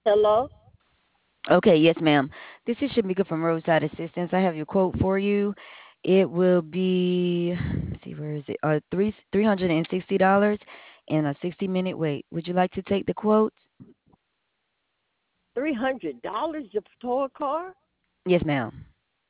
Hello? Okay, yes, ma'am. This is Shamika from Roadside Assistance. I have your quote for you. It will be, let's see, where is it? $360 and a 60-minute wait. Would you like to take the quote? $300 to tow a car? Yes, ma'am.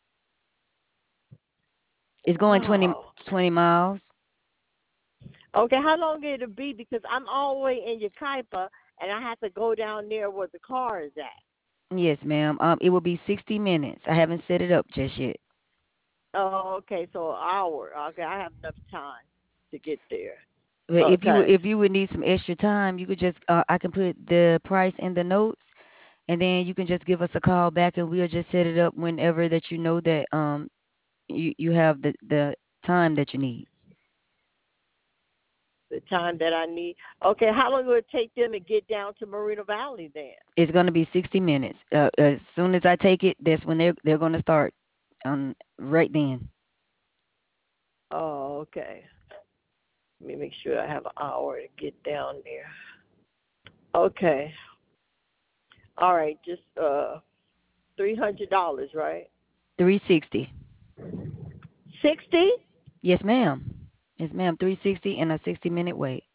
It's going Wow. 20 miles. Okay, how long it'll be? Because I'm all the way in Yakaipa, and I have to go down there where the car is at. Yes, ma'am. It will be 60 minutes. I haven't set it up just yet. Oh, okay, so an hour. Okay, I have enough time to get there. But Okay. if you would need some extra time, you could just I can put the price in the notes, and then you can just give us a call back, and we'll just set it up whenever that you know that you have the time that you need. The time that I need. Okay, how long will it take them to get down to Moreno Valley then? It's going to be 60 minutes. As soon as I take it, that's when they're going to start right then. Oh, okay. Let me make sure I have an hour to get down there. Okay. All right, just $300, right? 360. 60? Yes, ma'am. Yes, ma'am. 360 and a 60-minute wait.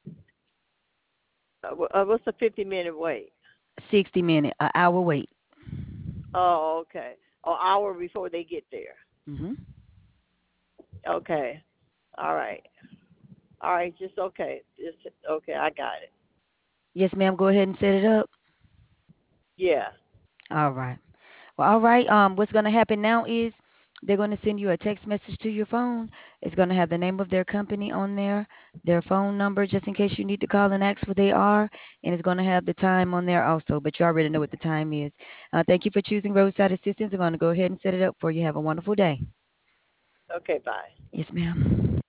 What's the 50-minute wait? 60 minute, an hour wait. Oh, okay. An hour before they get there. Hmm. Okay. All right. All right, just okay. Just okay, I got it. Yes, ma'am. Go ahead and set it up. Yeah. All right. Well, all right. What's going to happen now is they're going to send you a text message to your phone. It's going to have the name of their company on there, their phone number, just in case you need to call and ask where they are, and it's going to have the time on there also. But you already know what the time is. Thank you for choosing Roadside Assistance. I'm going to go ahead and set it up for you. Have a wonderful day. Okay, bye. Yes, ma'am.